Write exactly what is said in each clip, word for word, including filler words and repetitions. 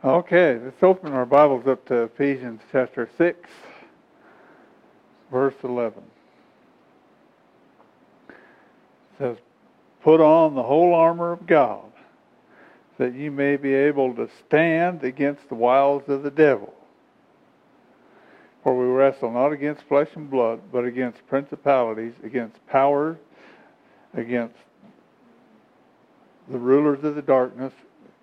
Okay, let's open our Bibles up to Ephesians chapter six, verse eleven. It says, "Put on the whole armor of God, that you may be able to stand against the wiles of the devil. For we wrestle not against flesh and blood, but against principalities, against powers, against the rulers of the darkness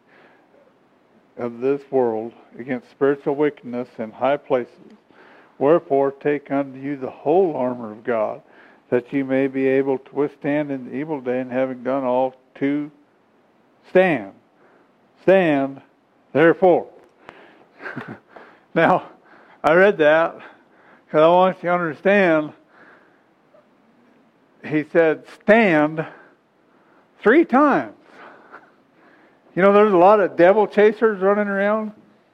of this world, against spiritual wickedness in high places. Wherefore take unto you the whole armor of God, that you may be able to withstand in the evil day, and having done all to stand. Stand, therefore." Now, I read that because I want you to understand, he said stand three times. You know, there's a lot of devil chasers running around.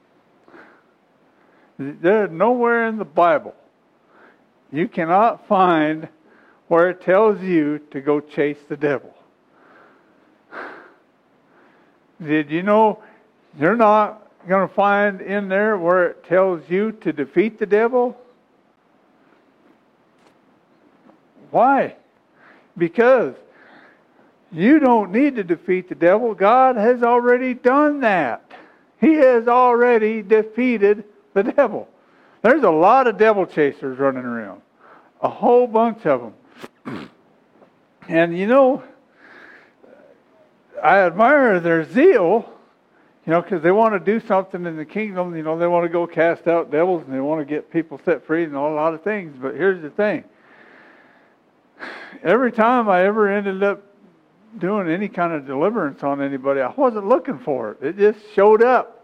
There's nowhere in the Bible you cannot find where it tells you to go chase the devil. Did you know you're not going to find in there where it tells you to defeat the devil? Why? Because you don't need to defeat the devil. God has already done that. He has already defeated the devil. There's a lot of devil chasers running around. A whole bunch of them. And you know, I admire their zeal, you know, because they want to do something in the kingdom. You know, they want to go cast out devils and they want to get people set free and all, a lot of things. But here's the thing. Every time I ever ended up doing any kind of deliverance on anybody, I wasn't looking for it. It just showed up.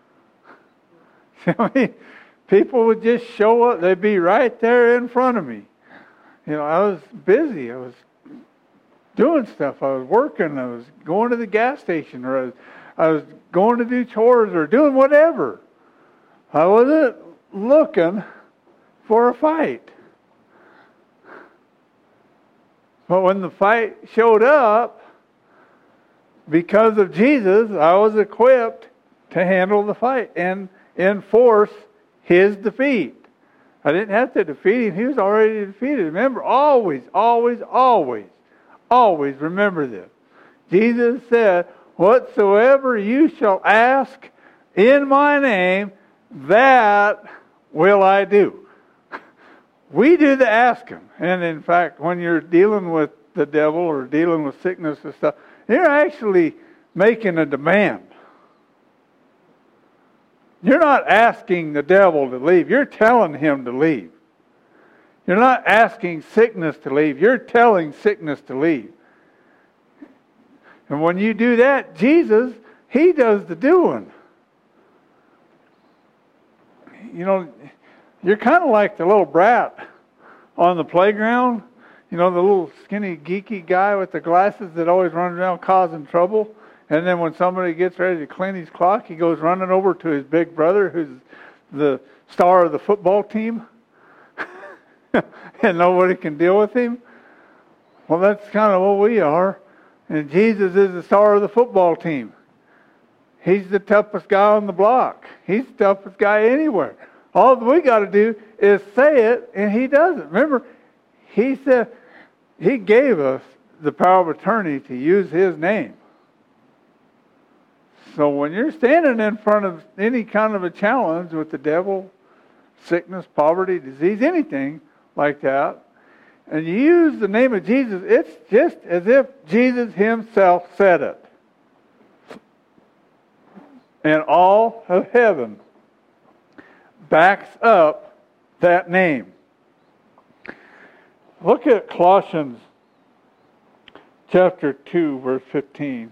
I mean, people would just show up. They'd be right there in front of me. You know, I was busy. I was doing stuff. I was working. I was going to the gas station, or I was, I was going to do chores, or doing whatever. I wasn't looking for a fight. But when the fight showed up, because of Jesus, I was equipped to handle the fight and enforce His defeat. I didn't have to defeat Him. He was already defeated. Remember, always, always, always, always remember this. Jesus said, "Whatsoever you shall ask in my name, that will I do." We do the asking. And in fact, when you're dealing with the devil or dealing with sickness and stuff, you're actually making a demand. You're not asking the devil to leave. You're telling him to leave. You're not asking sickness to leave. You're telling sickness to leave. And when you do that, Jesus, He does the doing. You know, you're kind of like the little brat on the playground. You know, the little skinny, geeky guy with the glasses that always runs around causing trouble. And then when somebody gets ready to clean his clock, he goes running over to his big brother, who's the star of the football team. And nobody can deal with him. Well, that's kind of what we are. And Jesus is the star of the football team. He's the toughest guy on the block. He's the toughest guy anywhere. All we got to do is say it, and He does it. Remember, He said He gave us the power of attorney to use His name. So when you're standing in front of any kind of a challenge with the devil, sickness, poverty, disease, anything like that, and you use the name of Jesus, it's just as if Jesus Himself said it. And all of heaven backs up that name. Look at Colossians chapter two, verse fifteen.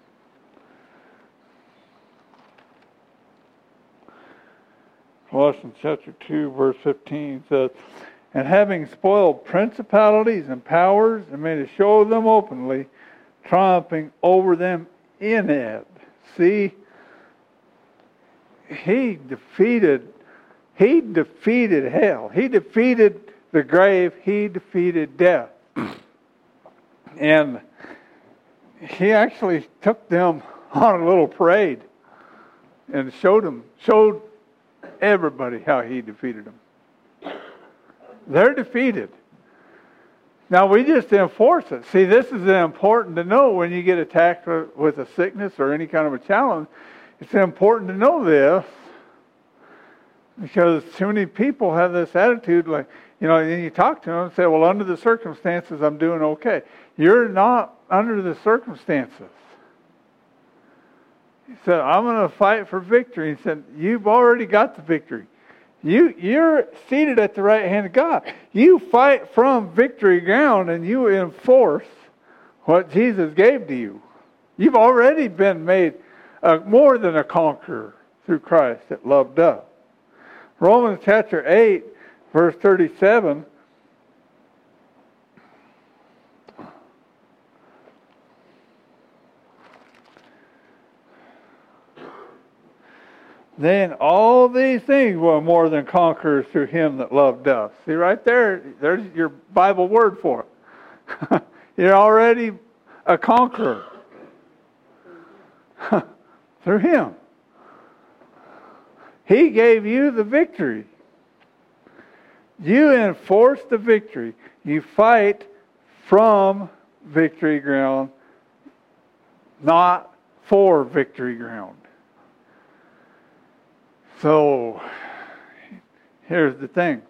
Colossians chapter two, verse fifteen says, "And having spoiled principalities and powers, and made a show of them openly, triumphing over them in it." See, He defeated, He defeated hell. He defeated the grave. He defeated death. And He actually took them on a little parade and showed them, showed everybody how he defeated them. They're defeated. Now we just enforce it. See, this is important to know when you get attacked with a sickness or any kind of a challenge. It's important to know this because too many people have this attitude like, you know, and you talk to them and say, well, under the circumstances, I'm doing okay. You're not under the circumstances. He said, I'm going to fight for victory. He said, you've already got the victory. You, you're seated at the right hand of God. You fight from victory ground and you enforce what Jesus gave to you. You've already been made uh, more than a conqueror through Christ that loved us. Romans chapter eight, verse thirty-seven. Then all these things were more than conquerors through him that loved us. See right there, there's your Bible word for it. You're already a conqueror. Through him. He gave you the victory. You enforce the victory. You fight from victory ground, not for victory ground. So, here's the thing.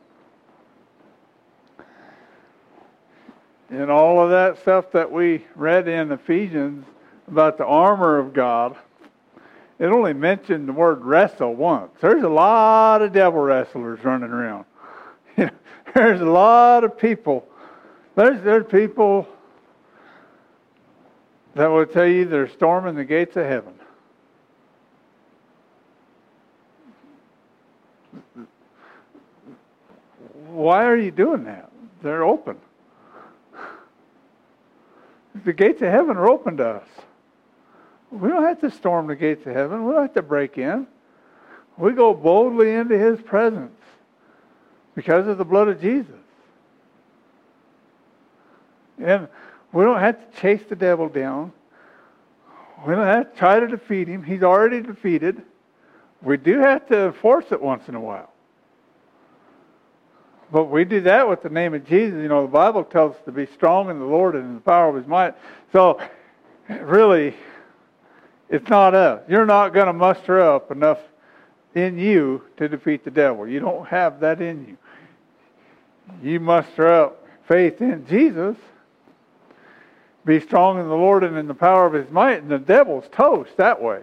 In all of that stuff that we read in Ephesians about the armor of God, it only mentioned the word wrestle once. There's a lot of devil wrestlers running around. There's a lot of people. There's, there's people that will tell you they're storming the gates of heaven. Why are you doing that? They're open. The gates of heaven are open to us. We don't have to storm the gates of heaven. We don't have to break in. We go boldly into his presence because of the blood of Jesus. And we don't have to chase the devil down. We don't have to try to defeat him. He's already defeated. We do have to enforce it once in a while. But we do that with the name of Jesus. You know, the Bible tells us to be strong in the Lord and in the power of his might. So, really, it's not us. You're not going to muster up enough in you to defeat the devil. You don't have that in you. You muster up faith in Jesus. Be strong in the Lord and in the power of his might. And the devil's toast that way.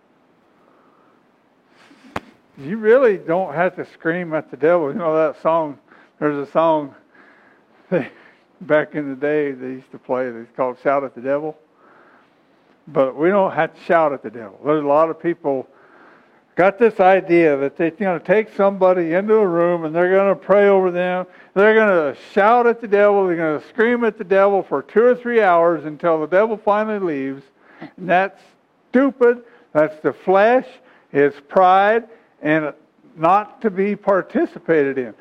You really don't have to scream at the devil. You know that song, there's a song they, back in the day they used to play. It's called Shout at the Devil. But we don't have to shout at the devil. There's a lot of people got this idea that they're going to take somebody into a room and they're going to pray over them. They're going to shout at the devil. They're going to scream at the devil for two or three hours until the devil finally leaves. And that's stupid. That's the flesh. It's pride. And not to be participated in.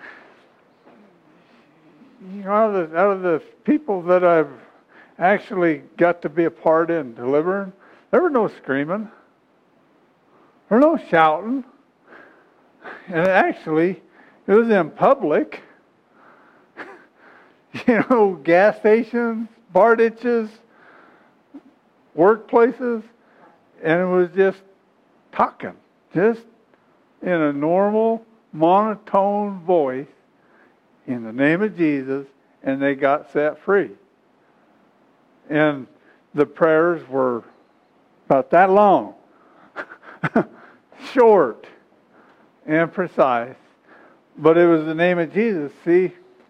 You know, out of the, out of the people that I've actually got to be a part in delivering, there was no screaming. There was no shouting. And actually, it was in public. You know, gas stations, bar ditches, workplaces. And it was just talking. Just in a normal, monotone voice in the name of Jesus, and they got set free. And the prayers were about that long, short and precise, but it was the name of Jesus. See,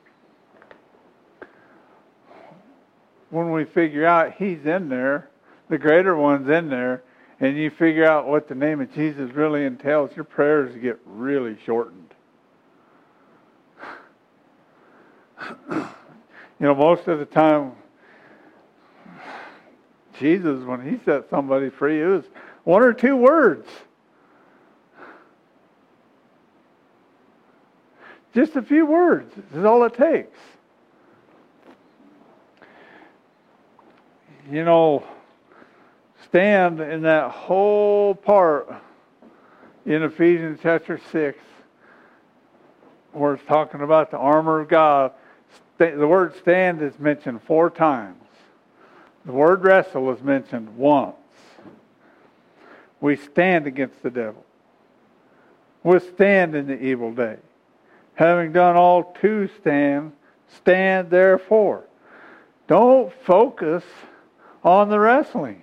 when we figure out he's in there, the greater one's in there, and you figure out what the name of Jesus really entails, your prayers get really shortened. You know, most of the time, Jesus, when he set somebody free, it was one or two words. Just a few words is all it takes. You know, stand in that whole part in Ephesians chapter six, where it's talking about the armor of God. The word stand is mentioned four times. The word wrestle is mentioned once. We stand against the devil. Withstand in the evil day. Having done all to stand, stand therefore. Don't focus on the wrestling.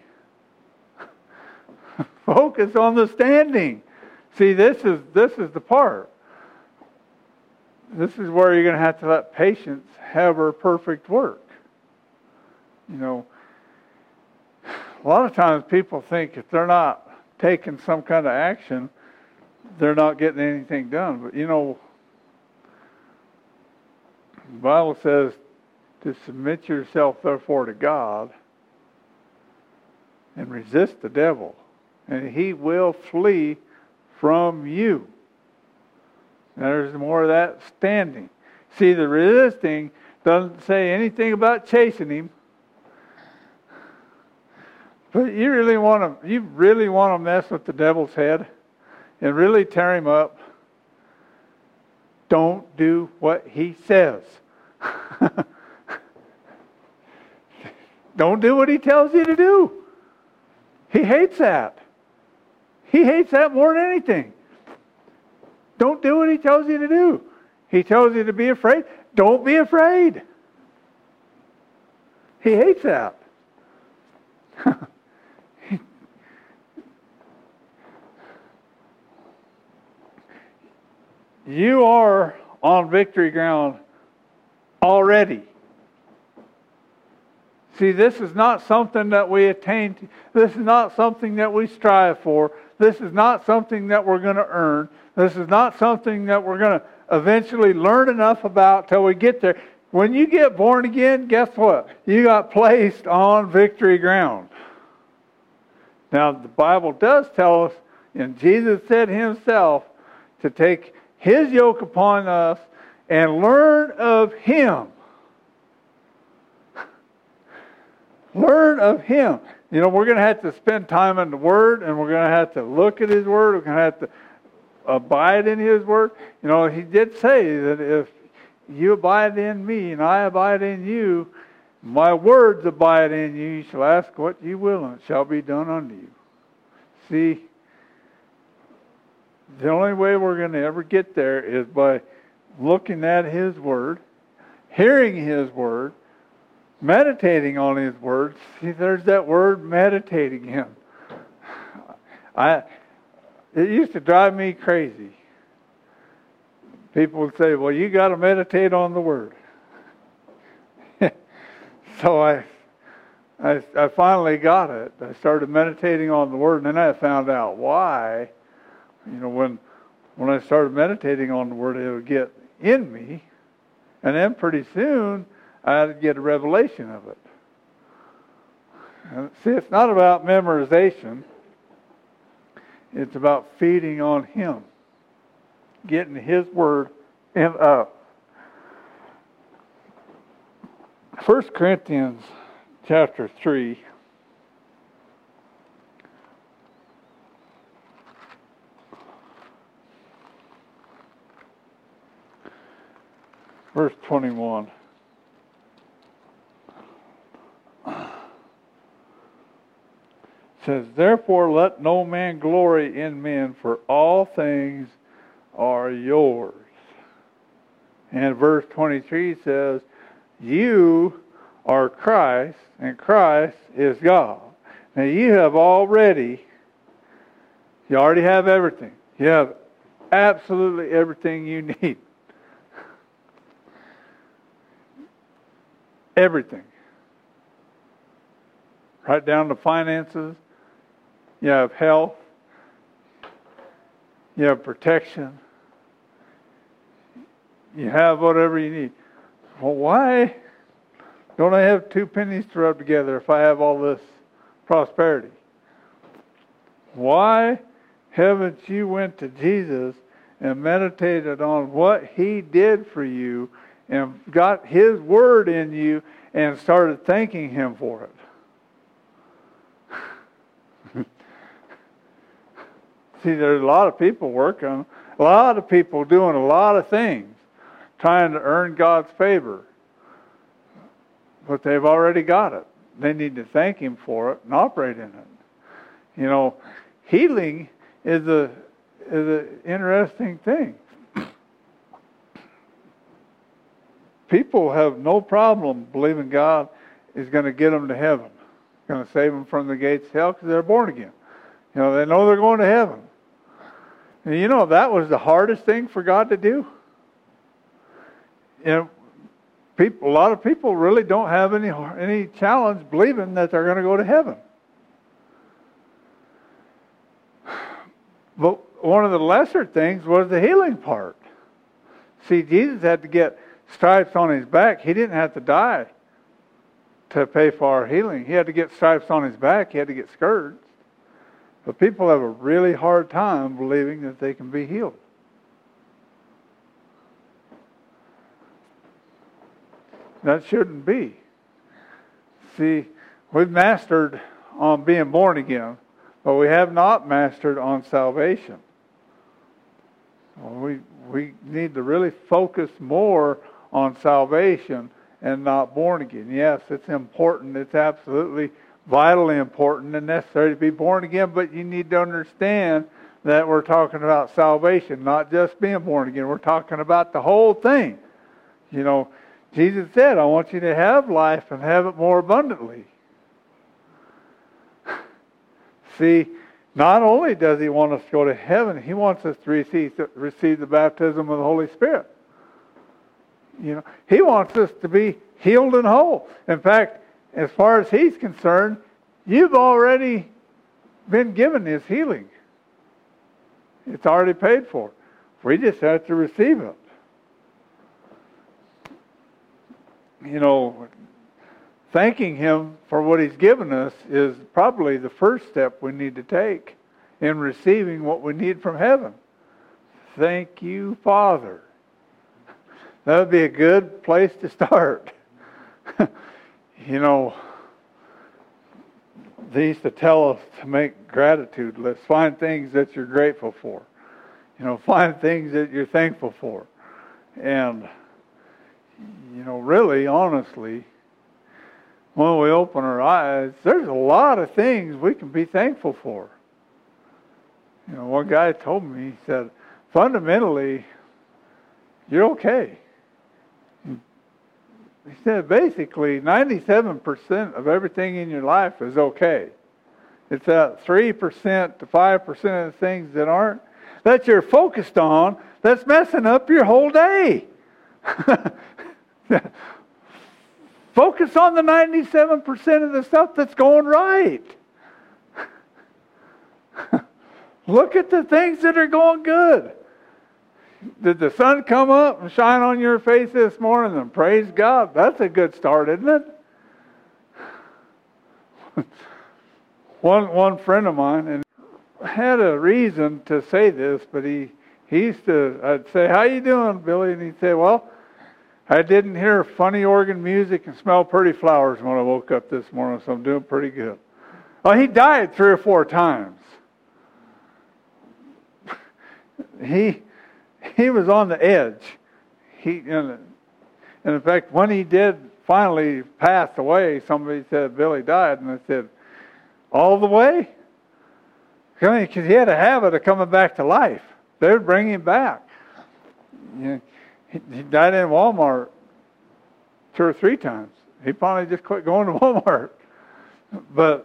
Focus on the standing. See, this is this is the part. This is where you're going to have to let patience have her perfect work. You know, a lot of times people think if they're not taking some kind of action, they're not getting anything done. But you know, the Bible says to submit yourself therefore to God and resist the devil, and he will flee from you. There's more of that standing. See, the resisting doesn't say anything about chasing him. But you really want to you really want to mess with the devil's head and really tear him up. Don't do what he says. Don't do what he tells you to do. He hates that. He hates that more than anything. Don't do what he tells you to do. He tells you to be afraid. Don't be afraid. He hates that. You are on victory ground already. See, this is not something that we attain to. This is not something that we strive for. This is not something that we're going to earn. This is not something that we're going to eventually learn enough about till we get there. When you get born again, guess what? You got placed on victory ground. Now, the Bible does tell us, and Jesus said himself, to take his yoke upon us and learn of him. Learn of him. You know, we're going to have to spend time in the Word, and we're going to have to look at his Word. We're going to have to abide in his Word. You know, he did say that if you abide in me and I abide in you, my words abide in you, you shall ask what you will, and it shall be done unto you. See, the only way we're going to ever get there is by looking at his Word, hearing his Word, meditating on his Word. See, there's that word, meditating him. I, it used to drive me crazy. People would say, well, you got to meditate on the Word. So I, I, I finally got it. I started meditating on the Word, and then I found out why. You know, when when I started meditating on the Word, it would get in me, and then pretty soon I'd get a revelation of it. And see, it's not about memorization. It's about feeding on him, getting his Word in up. First Corinthians chapter three. Verse twenty-one. Says, therefore let no man glory in men, for all things are yours. And verse twenty-three says, you are Christ, and Christ is God. Now you have already, you already have everything. You have absolutely everything you need. Everything. Right down to finances. You have health. You have protection. You have whatever you need. Well, why don't I have two pennies to rub together if I have all this prosperity? Why haven't you went to Jesus and meditated on what he did for you and got his Word in you and started thanking him for it? See, there's a lot of people working, a lot of people doing a lot of things, trying to earn God's favor. But they've already got it. They need to thank Him for it and operate in it. You know, healing is a is an interesting thing. People have no problem believing God is going to get them to heaven, going to save them from the gates of hell because they're born again. You know, they know they're going to heaven. And you know, that was the hardest thing for God to do. You know, people, a lot of people really don't have any any challenge believing that they're going to go to heaven. But one of the lesser things was the healing part. See, Jesus had to get stripes on His back. He didn't have to die to pay for our healing. He had to get stripes on His back. He had to get scourged. But people have a really hard time believing that they can be healed. That shouldn't be. See, we've mastered on being born again, but we have not mastered on salvation. We we need to really focus more on salvation and not born again. Yes, it's important. It's absolutely vitally important and necessary to be born again, but you need to understand that we're talking about salvation, not just being born again. We're talking about the whole thing. You know, Jesus said, I want you to have life and have it more abundantly. See, not only does He want us to go to heaven, He wants us to receive, receive the baptism of the Holy Spirit. You know, He wants us to be healed and whole. In fact, as far as He's concerned, you've already been given His healing. It's already paid for. We just have to receive it. You know, thanking Him for what He's given us is probably the first step we need to take in receiving what we need from heaven. Thank you, Father. That would be a good place to start. You know, they used to tell us to make gratitude lists. Find things that you're grateful for. You know, find things that you're thankful for. And, you know, really, honestly, when we open our eyes, there's a lot of things we can be thankful for. You know, one guy told me, he said, fundamentally, you're okay. He said, basically, ninety-seven percent of everything in your life is okay. It's that three percent to five percent of the things that aren't, that you're focused on, that's messing up your whole day. Focus on the ninety-seven percent of the stuff that's going right. Look at the things that are going good. Did the sun come up and shine on your face this morning? And praise God. That's a good start, isn't it? one one friend of mine and had a reason to say this, but he, he used to, I'd say, how you doing, Billy? And he'd say, well, I didn't hear funny organ music and smell pretty flowers when I woke up this morning, so I'm doing pretty good. Well, he died three or four times. He he was on the edge. He and, and in fact, when he did finally pass away, somebody said Billy died, and I said, all the way? Because he had a habit of coming back to life. They would bring him back. You know, he, he died in Walmart two or three times. He finally just quit going to Walmart. But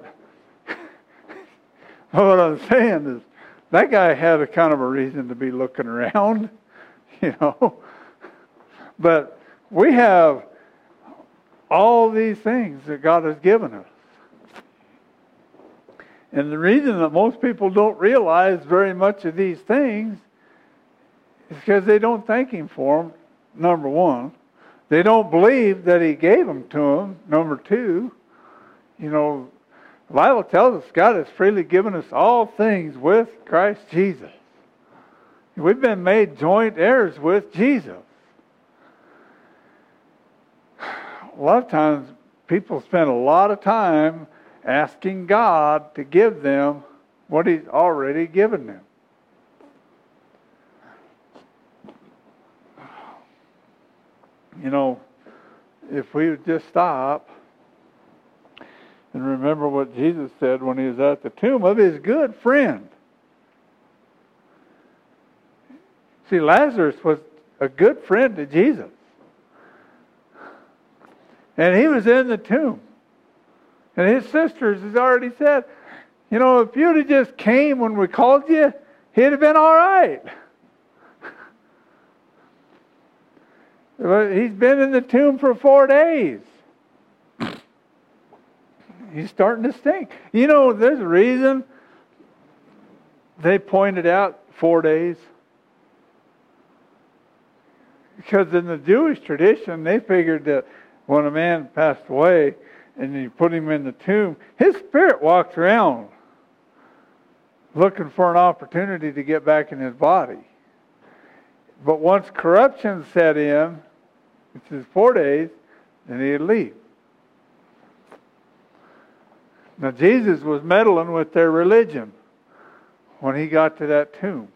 what I'm saying is, that guy had a kind of a reason to be looking around, you know. But we have all these things that God has given us. And the reason that most people don't realize very much of these things is because they don't thank Him for them, number one. They don't believe that He gave them to them, number two. You know, the Bible tells us God has freely given us all things with Christ Jesus. We've been made joint heirs with Jesus. A lot of times people spend a lot of time asking God to give them what He's already given them. You know, if we would just stop and remember what Jesus said when he was at the tomb of his good friend. See, Lazarus was a good friend to Jesus. And he was in the tomb. And his sisters has already said, you know, if you'd have just came when we called you, he'd have been all right. But he's been in the tomb for four days. He's starting to stink. You know, there's a reason they pointed out four days. Because in the Jewish tradition, they figured that when a man passed away and you put him in the tomb, his spirit walked around looking for an opportunity to get back in his body. But once corruption set in, which is four days, then he'd leave. Now Jesus was meddling with their religion when he got to that tomb.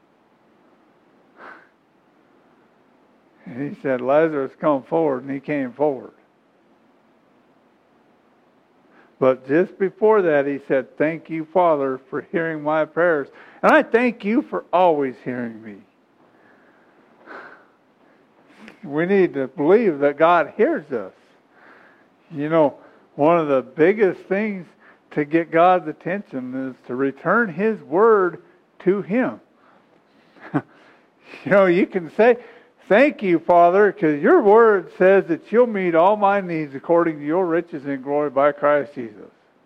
And he said, Lazarus, come forward, and he came forward. But just before that, he said, thank you, Father, for hearing my prayers. And I thank you for always hearing me. We need to believe that God hears us. You know, one of the biggest things to get God's attention is to return His word to Him. You know, you can say, thank you, Father, because your word says that you'll meet all my needs according to your riches and glory by Christ Jesus.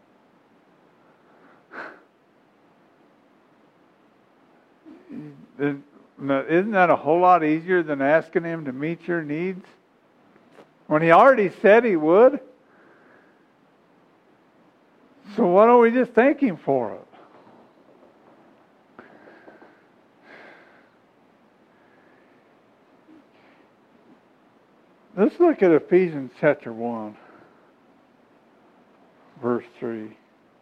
Isn't that a whole lot easier than asking Him to meet your needs? When He already said He would. So why don't we just thank Him for it? Let's look at Ephesians chapter one, verse three.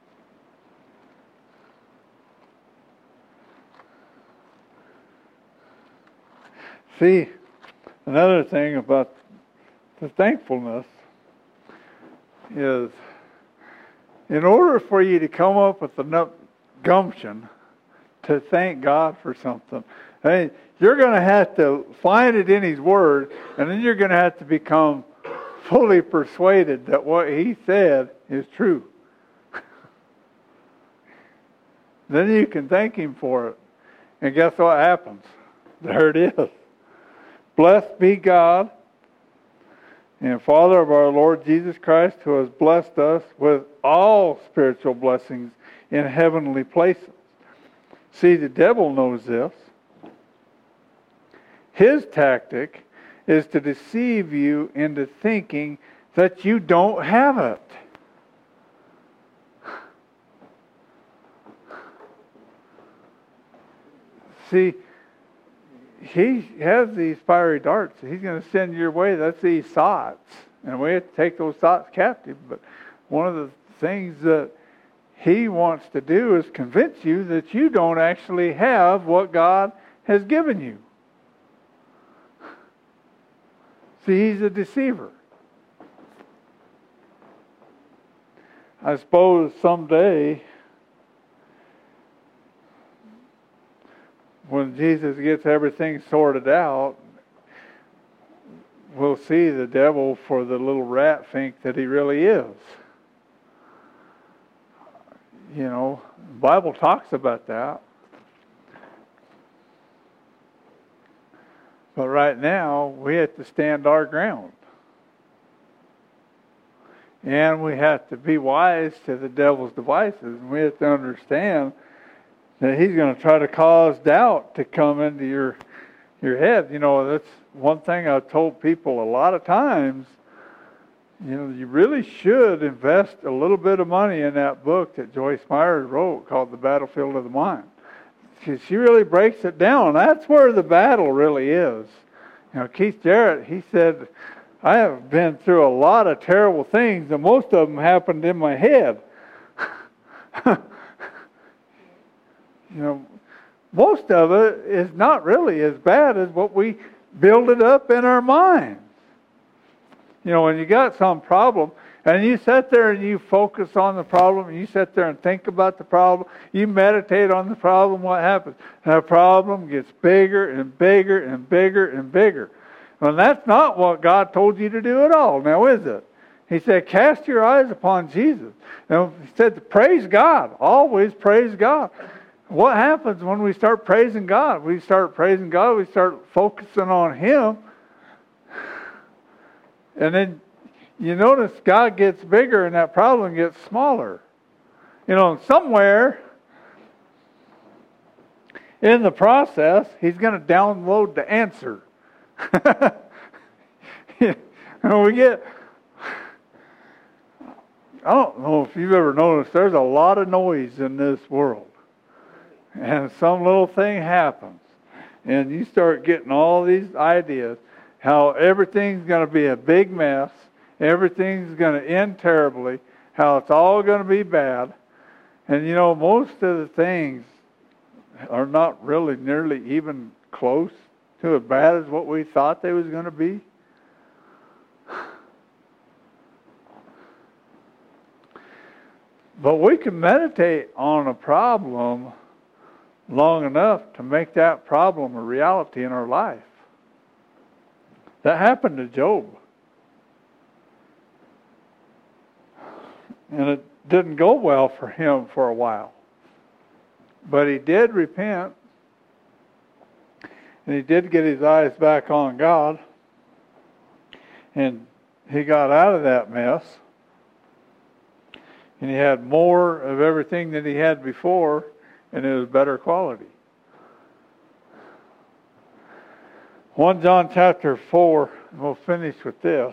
See, another thing about the thankfulness is, in order for you to come up with enough gumption to thank God for something, hey, you're going to have to find it in His Word, and then you're going to have to become fully persuaded that what He said is true. Then you can thank Him for it. And guess what happens? There it is. Blessed be God and Father of our Lord Jesus Christ, who has blessed us with all spiritual blessings in heavenly places. See, the devil knows this. His tactic is to deceive you into thinking that you don't have it. See, he has these fiery darts He's going to send your way. That's these thoughts. And we have to take those thoughts captive. But one of the things that he wants to do is convince you that you don't actually have what God has given you. See, he's a deceiver. I suppose someday, when Jesus gets everything sorted out, we'll see the devil for the little rat think that he really is. You know, the Bible talks about that. But right now, we have to stand our ground. And we have to be wise to the devil's devices. And we have to understand that he's going to try to cause doubt to come into your your head. You know, that's one thing I've told people a lot of times. You know, you really should invest a little bit of money in that book that Joyce Meyer wrote called The Battlefield of the Mind. She really breaks it down. That's where the battle really is. You know, Keith Jarrett, he said, I have been through a lot of terrible things, and most of them happened in my head. You know, most of it is not really as bad as what we build it up in our minds. You know, when you got some problem, and you sit there and you focus on the problem, and you sit there and think about the problem, you meditate on the problem, what happens? That problem gets bigger and bigger and bigger and bigger. Well, that's not what God told you to do at all, now is it? He said, cast your eyes upon Jesus. And he said, praise God. Always praise God. What happens when we start praising God? We start praising God, we start focusing on Him. And then you notice God gets bigger and that problem gets smaller. You know, somewhere in the process, He's going to download the answer. You know, we get... I don't know if you've ever noticed, there's a lot of noise in this world. And some little thing happens. And you start getting all these ideas, how everything's going to be a big mess, everything's going to end terribly, how it's all going to be bad. And you know, most of the things are not really nearly even close to as bad as what we thought they was going to be. But we can meditate on a problem long enough to make that problem a reality in our life. That happened to Job. And it didn't go well for him for a while. But he did repent. And he did get his eyes back on God. And he got out of that mess. And he had more of everything than he had before, and it was better quality. First John chapter four, and we'll finish with this.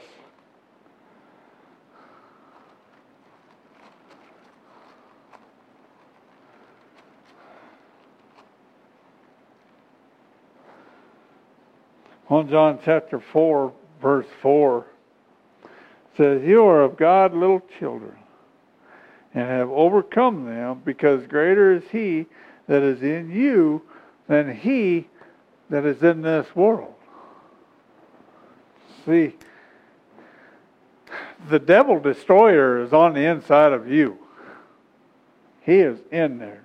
First John chapter four, verse four says, "You are of God, little children, and have overcome them, because greater is He that is in you than he that is in this world." See, the devil destroyer is on the inside of you. He is in there.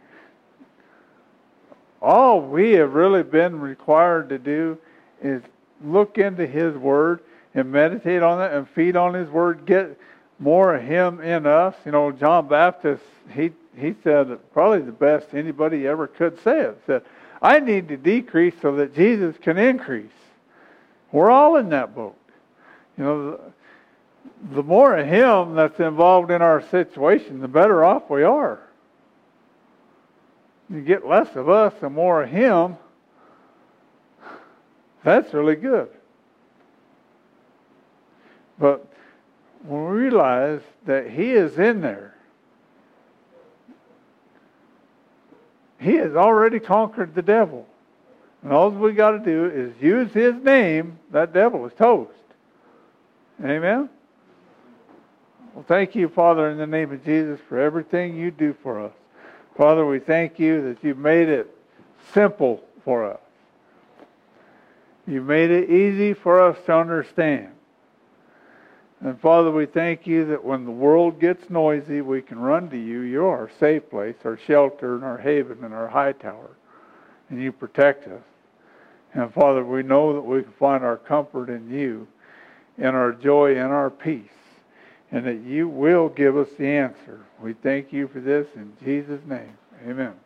All we have really been required to do is look into His Word and meditate on it and feed on His Word, get more of Him in us. You know, John Baptist, he he said probably the best anybody ever could say it. Said, "I need to decrease so that Jesus can increase." We're all in that boat. You know, the, the more of Him that's involved in our situation, the better off we are. You get less of us and more of Him, that's really good. But when we realize that He is in there, He has already conquered the devil. And all we got to do is use His name, that devil is toast. Amen? Well, thank you, Father, in the name of Jesus, for everything you do for us. Father, we thank you that you've made it simple for us. You made it easy for us to understand. And Father, we thank you that when the world gets noisy, we can run to you. You're our safe place, our shelter, and our haven, and our high tower. And you protect us. And Father, we know that we can find our comfort in you, and our joy and our peace, and that you will give us the answer. We thank you for this in Jesus' name. Amen.